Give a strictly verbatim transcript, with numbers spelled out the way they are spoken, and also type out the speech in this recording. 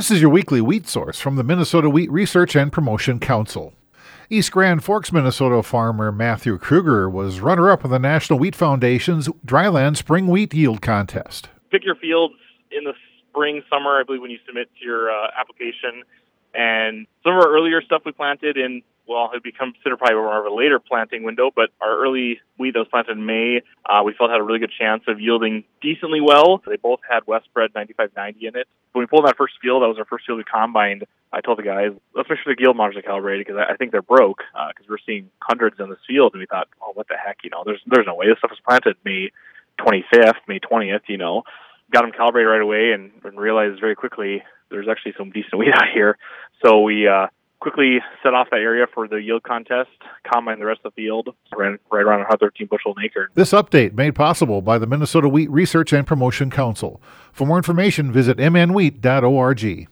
This is your weekly wheat source from the Minnesota Wheat Research and Promotion Council. East Grand Forks, Minnesota farmer Matthew Kruger was runner-up in the National Wheat Foundation's Dryland Spring Wheat Yield Contest. Pick your fields in the spring, summer, I believe, when you submit to your uh, application. And some of our earlier stuff we planted in, well, it would be considered probably more of a later planting window, but our early wheat that was planted in May, uh, we felt had a really good chance of yielding decently well. They both had Westbred ninety-five ninety in it. When we pulled that first field, that was our first field we combined. I told the guys, let's make sure the yield monitors are calibrated because I, I think they're broke because uh, we're seeing hundreds in this field. And we thought, oh, what the heck, you know, there's there's no way. This stuff was planted May twenty-fifth, May twentieth, you know. Got them calibrated right away and, and realized very quickly there's actually some decent wheat out here. So we uh, quickly set off that area for the yield contest, combined the rest of the field, ran right around one hundred thirteen bushel an acre. This update made possible by the Minnesota Wheat Research and Promotion Council. For more information, visit m n wheat dot org.